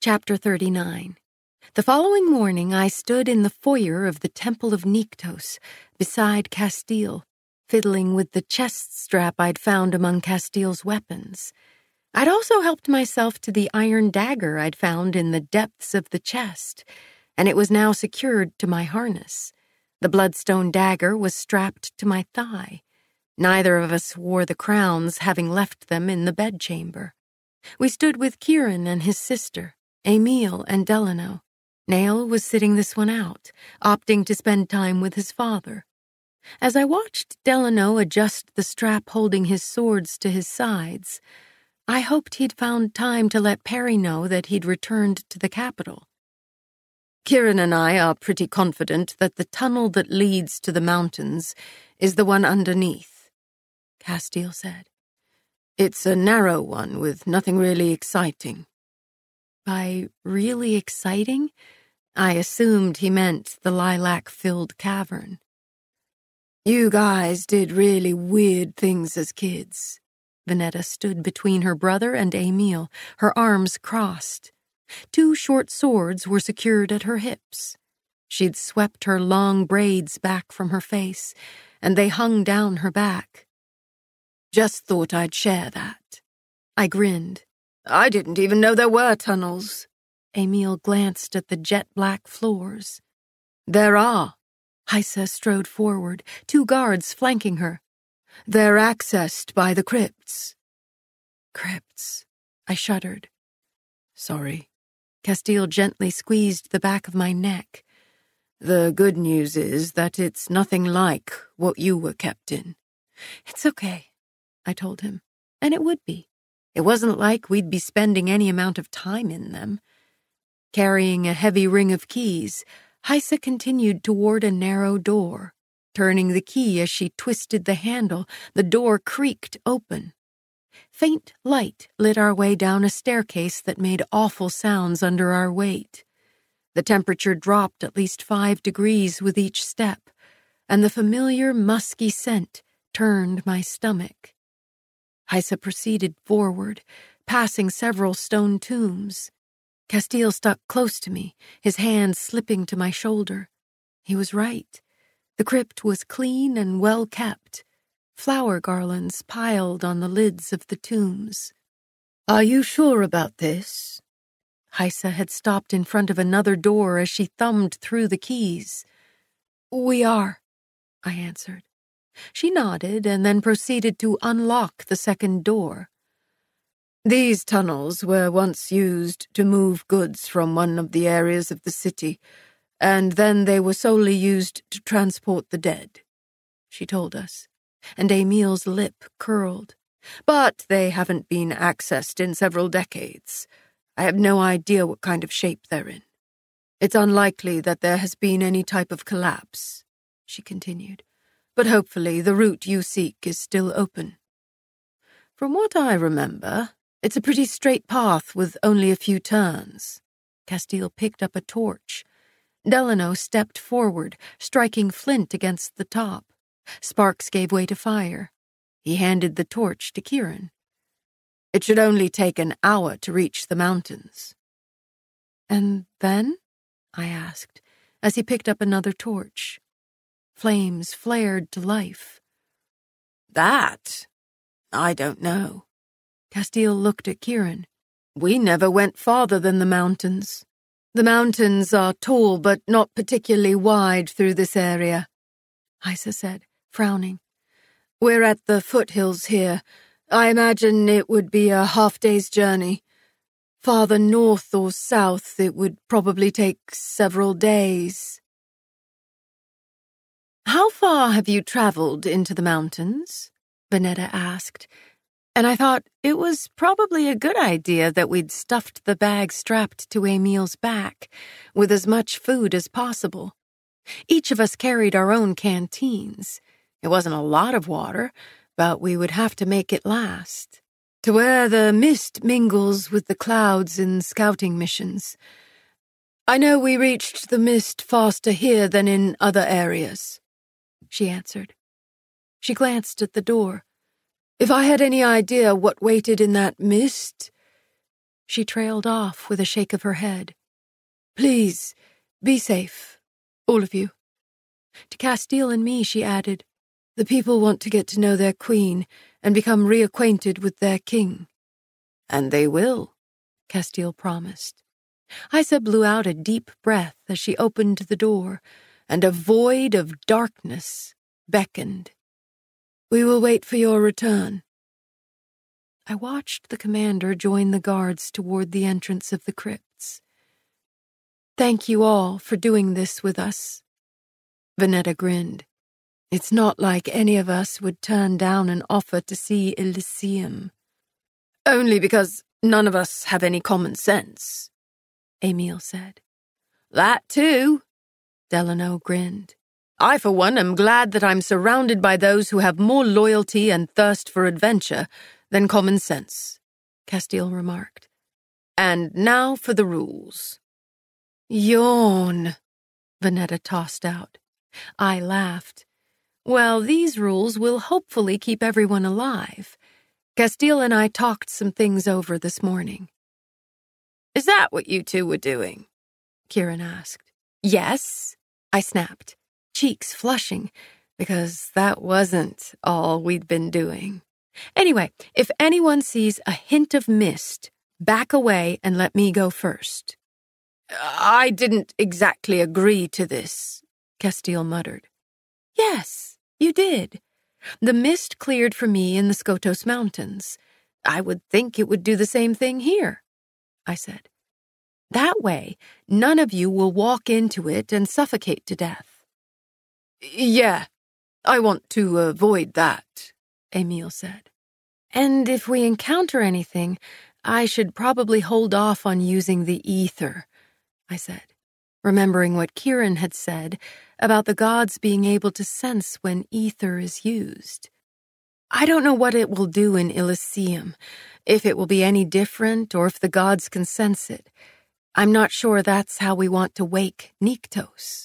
Chapter 39. The following morning I stood in the foyer of the Temple of Nyktos, beside Castile, fiddling with the chest strap I'd found among Castile's weapons. I'd also helped myself to the iron dagger I'd found in the depths of the chest, and it was now secured to my harness. The bloodstone dagger was strapped to my thigh. Neither of us wore the crowns, having left them in the bedchamber. We stood with Kieran and his sister, Emil and Delano. Nail was sitting this one out, opting to spend time with his father. As I watched Delano adjust the strap holding his swords to his sides, I hoped he'd found time to let Perry know that he'd returned to the capital. Kieran and I are pretty confident that the tunnel that leads to the mountains is the one underneath, Castile said. It's a narrow one with nothing really exciting. By really exciting, I assumed he meant the lilac-filled cavern. You guys did really weird things as kids. Vanetta stood between her brother and Emil, her arms crossed. 2 short swords were secured at her hips. She'd swept her long braids back from her face, and they hung down her back. Just thought I'd share that. I grinned. I didn't even know there were tunnels. Emil glanced at the jet-black floors. There are. Heisa strode forward, 2 guards flanking her. They're accessed by the crypts. Crypts. I shuddered. Sorry. Castile gently squeezed the back of my neck. The good news is that it's nothing like what you were kept in. It's okay, I told him, and it would be. It wasn't like we'd be spending any amount of time in them. Carrying a heavy ring of keys, Heisa continued toward a narrow door. Turning the key as she twisted the handle, the door creaked open. Faint light lit our way down a staircase that made awful sounds under our weight. The temperature dropped at least 5 degrees with each step, and the familiar musky scent turned my stomach. Heisa proceeded forward, passing several stone tombs. Castile stuck close to me, his hand slipping to my shoulder. He was right. The crypt was clean and well kept. Flower garlands piled on the lids of the tombs. Are you sure about this? Heisa had stopped in front of another door as she thumbed through the keys. We are, I answered. She nodded and then proceeded to unlock the second door. These tunnels were once used to move goods from one of the areas of the city, and then they were solely used to transport the dead, she told us, and Emil's lip curled. But they haven't been accessed in several decades. I have no idea what kind of shape they're in. It's unlikely that there has been any type of collapse, she continued. But hopefully the route you seek is still open. From what I remember, it's a pretty straight path with only a few turns. Castile picked up a torch. Delano stepped forward, striking flint against the top. Sparks gave way to fire. He handed the torch to Kieran. It should only take an hour to reach the mountains. And then? I asked, as he picked up another torch. Flames flared to life. That? I don't know. Castile looked at Kieran. We never went farther than the mountains. The mountains are tall but not particularly wide through this area, Heisa said, frowning. We're at the foothills here. I imagine it would be a half-day's journey. Farther north or south, it would probably take several days. How far have you traveled into the mountains? Vanetta asked, and I thought it was probably a good idea that we'd stuffed the bag strapped to Emil's back with as much food as possible. Each of us carried our own canteens. It wasn't a lot of water, but we would have to make it last. To where the mist mingles with the clouds in scouting missions. I know we reached the mist faster here than in other areas, she answered. She glanced at the door. If I had any idea what waited in that mist... She trailed off with a shake of her head. Please, be safe, all of you. To Castile and me, she added, the people want to get to know their queen and become reacquainted with their king. And they will, Castile promised. Isa blew out a deep breath as she opened the door, and a void of darkness beckoned. We will wait for your return. I watched the commander join the guards toward the entrance of the crypts. Thank you all for doing this with us. Venetta grinned. It's not like any of us would turn down an offer to see Elysium. Only because none of us have any common sense, Emil said. That too, Delano grinned. I, for one, am glad that I'm surrounded by those who have more loyalty and thirst for adventure than common sense, Castile remarked. And now for the rules. Yawn, Venetta tossed out. I laughed. Well, these rules will hopefully keep everyone alive. Castile and I talked some things over this morning. Is that what you two were doing? Kieran asked. Yes, I snapped, cheeks flushing, because that wasn't all we'd been doing. Anyway, if anyone sees a hint of mist, back away and let me go first. I didn't exactly agree to this, Castile muttered. Yes, you did. The mist cleared for me in the Skotos Mountains. I would think it would do the same thing here, I said. That way, none of you will walk into it and suffocate to death. Yeah, I want to avoid that, Emil said. And if we encounter anything, I should probably hold off on using the ether, I said, remembering what Kieran had said about the gods being able to sense when ether is used. I don't know what it will do in Elysium, if it will be any different or if the gods can sense it. I'm not sure that's how we want to wake Nyktos.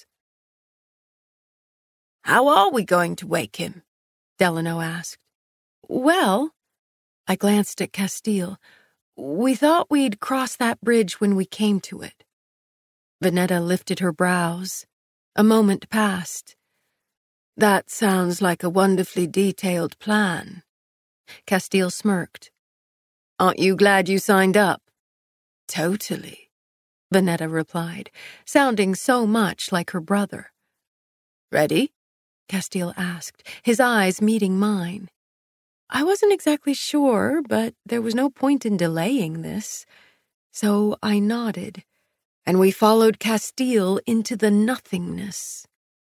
How are we going to wake him? Delano asked. Well, I glanced at Castile. We thought we'd cross that bridge when we came to it. Venetta lifted her brows. A moment passed. That sounds like a wonderfully detailed plan. Castile smirked. Aren't you glad you signed up? Totally, Venetta replied, sounding so much like her brother. Ready? Castile asked, his eyes meeting mine. I wasn't exactly sure, but there was no point in delaying this. So I nodded, and we followed Castile into the nothingness.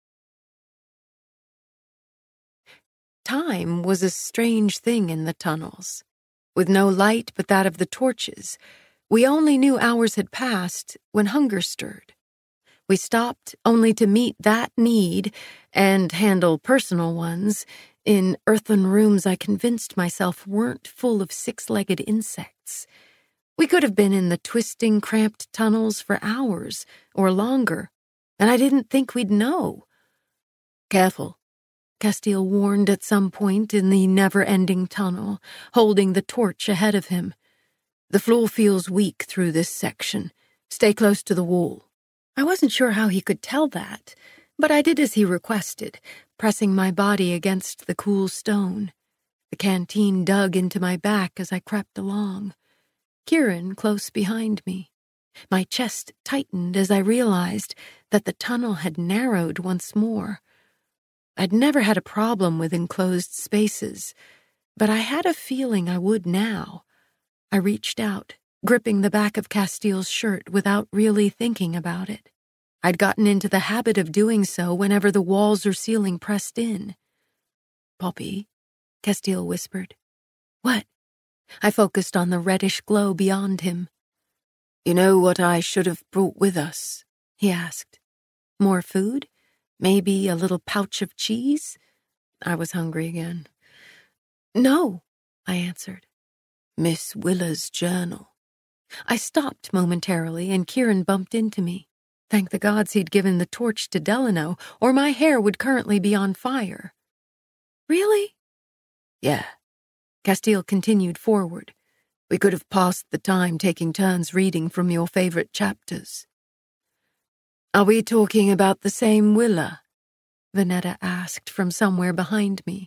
Time was a strange thing in the tunnels. With no light but that of the torches, we only knew hours had passed when hunger stirred. We stopped only to meet that need and handle personal ones in earthen rooms I convinced myself weren't full of six-legged insects. We could have been in the twisting, cramped tunnels for hours or longer, and I didn't think we'd know. Careful, Castile warned at some point in the never-ending tunnel, holding the torch ahead of him. The floor feels weak through this section. Stay close to the wall. I wasn't sure how he could tell that, but I did as he requested, pressing my body against the cool stone. The canteen dug into my back as I crept along. Kieran close behind me. My chest tightened as I realized that the tunnel had narrowed once more. I'd never had a problem with enclosed spaces, but I had a feeling I would now. I reached out, gripping the back of Castile's shirt without really thinking about it. I'd gotten into the habit of doing so whenever the walls or ceiling pressed in. Poppy, Castile whispered. What? I focused on the reddish glow beyond him. You know what I should have brought with us? He asked. More food? Maybe a little pouch of cheese? I was hungry again. No, I answered. Miss Willa's journal. I stopped momentarily and Kieran bumped into me. Thank the gods he'd given the torch to Delano, or my hair would currently be on fire. Really? Yeah. Castile continued forward. We could have passed the time taking turns reading from your favorite chapters." "Are we talking about the same Willa?" Venetta asked from somewhere behind me.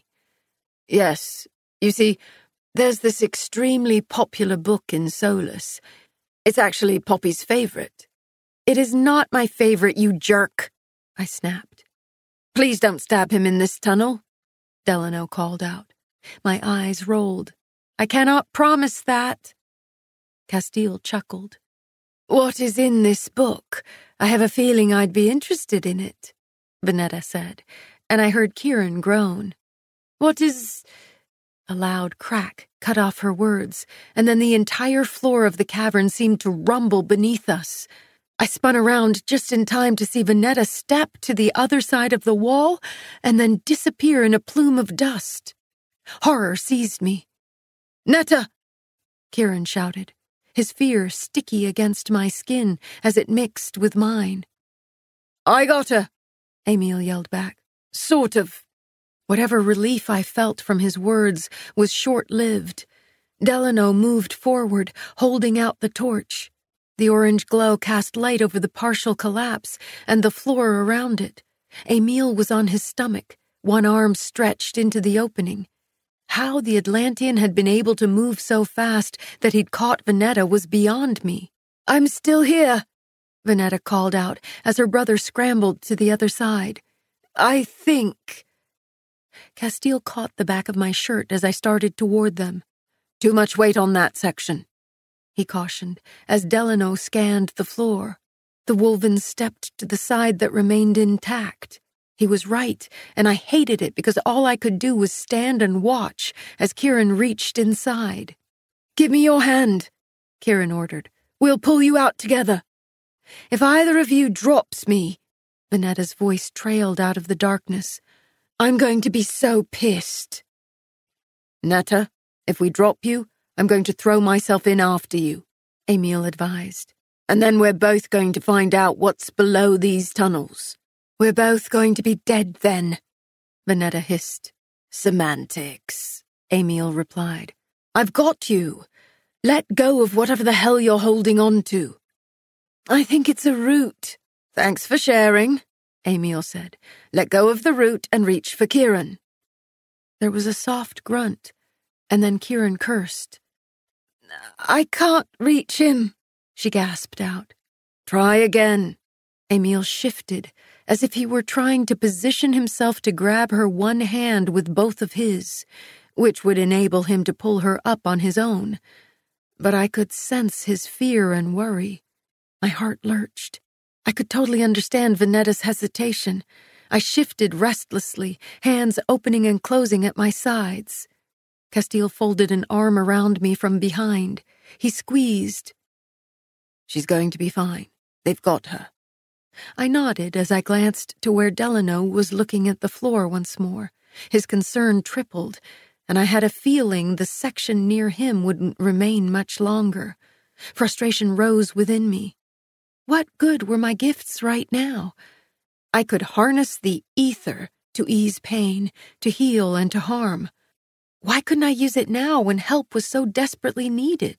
"Yes. You see, there's this extremely popular book in Solus. It's actually Poppy's favorite." "It is not my favorite, you jerk," I snapped. "Please don't stab him in this tunnel," Delano called out. My eyes rolled. "I cannot promise that." Castile chuckled. "What is in this book? I have a feeling I'd be interested in it," Venetta said, and I heard Kieran groan. "What is—" A loud crack cut off her words, and then the entire floor of the cavern seemed to rumble beneath us. I spun around just in time to see Venetta step to the other side of the wall and then disappear in a plume of dust. Horror seized me. "Netta!" Kieran shouted, his fear sticky against my skin as it mixed with mine. "I got her," Emil yelled back. "Sort of." Whatever relief I felt from his words was short-lived. Delano moved forward, holding out the torch. The orange glow cast light over the partial collapse and the floor around it. Emil was on his stomach, one arm stretched into the opening. How the Atlantean had been able to move so fast that he'd caught Venetta was beyond me. "I'm still here," Venetta called out as her brother scrambled to the other side. "I think—" Castile caught the back of my shirt as I started toward them. "Too much weight on that section," he cautioned as Delano scanned the floor. The Wolven stepped to the side that remained intact. He was right, and I hated it because all I could do was stand and watch as Kieran reached inside. "Give me your hand," Kieran ordered. "We'll pull you out together." "If either of you drops me," Venetta's voice trailed out of the darkness, "I'm going to be so pissed." "Netta, if we drop you, I'm going to throw myself in after you," Emil advised. "And then we're both going to find out what's below these tunnels." "We're both going to be dead then," Venetta hissed. "Semantics," Emil replied. "I've got you. Let go of whatever the hell you're holding on to." "I think it's a root." "Thanks for sharing," Emil said. "Let go of the root and reach for Kieran." There was a soft grunt, and then Kieran cursed. "I can't reach him," she gasped out. "Try again." Emil shifted, as if he were trying to position himself to grab her one hand with both of his, which would enable him to pull her up on his own. But I could sense his fear and worry. My heart lurched. I could totally understand Venetta's hesitation. I shifted restlessly, hands opening and closing at my sides. Castile folded an arm around me from behind. He squeezed. "She's going to be fine. They've got her." I nodded as I glanced to where Delano was looking at the floor once more. His concern tripled, and I had a feeling the section near him wouldn't remain much longer. Frustration rose within me. What good were my gifts right now? I could harness the ether to ease pain, to heal and to harm. Why couldn't I use it now when help was so desperately needed?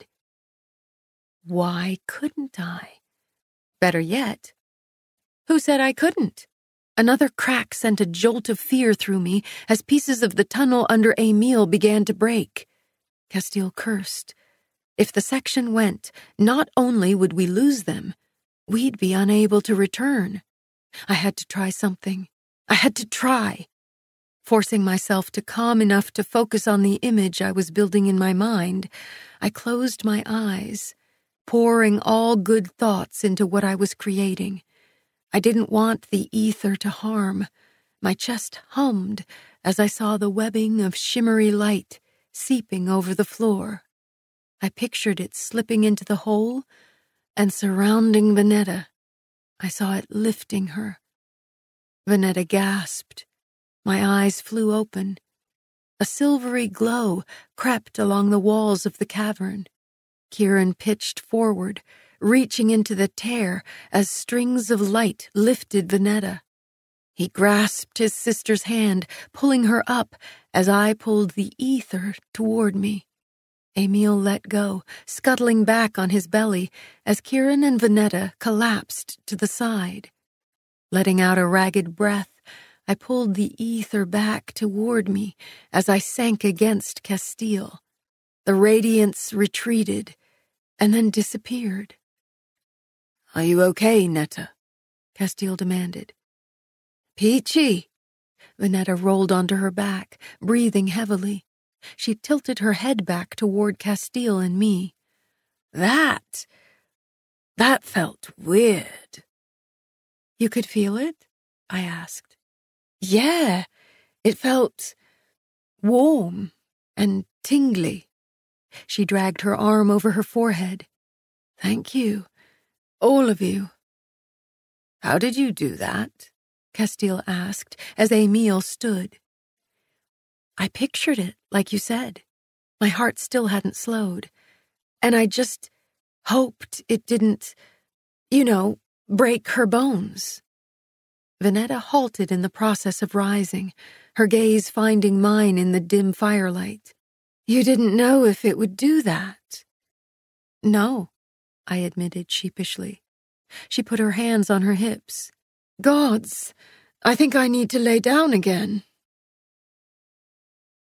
Why couldn't I? Better yet, who said I couldn't? Another crack sent a jolt of fear through me as pieces of the tunnel under Emil began to break. Castile cursed. If the section went, not only would we lose them, we'd be unable to return. I had to try something. I had to try. Forcing myself to calm enough to focus on the image I was building in my mind, I closed my eyes, pouring all good thoughts into what I was creating. I didn't want the ether to harm. My chest hummed as I saw the webbing of shimmery light seeping over the floor. I pictured it slipping into the hole and surrounding Venetta. I saw it lifting her. Venetta gasped. My eyes flew open. A silvery glow crept along the walls of the cavern. Kieran pitched forward, reaching into the tear as strings of light lifted Venetta. He grasped his sister's hand, pulling her up as I pulled the ether toward me. Emil let go, scuttling back on his belly as Kieran and Venetta collapsed to the side. Letting out a ragged breath, I pulled the ether back toward me as I sank against Castile. The radiance retreated and then disappeared. "Are you okay, Netta?" Castile demanded. "Peachy." Venetta rolled onto her back, breathing heavily. She tilted her head back toward Castile and me. That felt weird." "You could feel it?" I asked. "Yeah, it felt warm and tingly." She dragged her arm over her forehead. "Thank you, all of you." "How did you do that?" Castile asked as Emil stood. "I pictured it, like you said. My heart still hadn't slowed. And I just hoped it didn't, break her bones." Venetta halted in the process of rising, her gaze finding mine in the dim firelight. "You didn't know if it would do that?" "No," I admitted sheepishly. She put her hands on her hips. "Gods, I think I need to lay down again."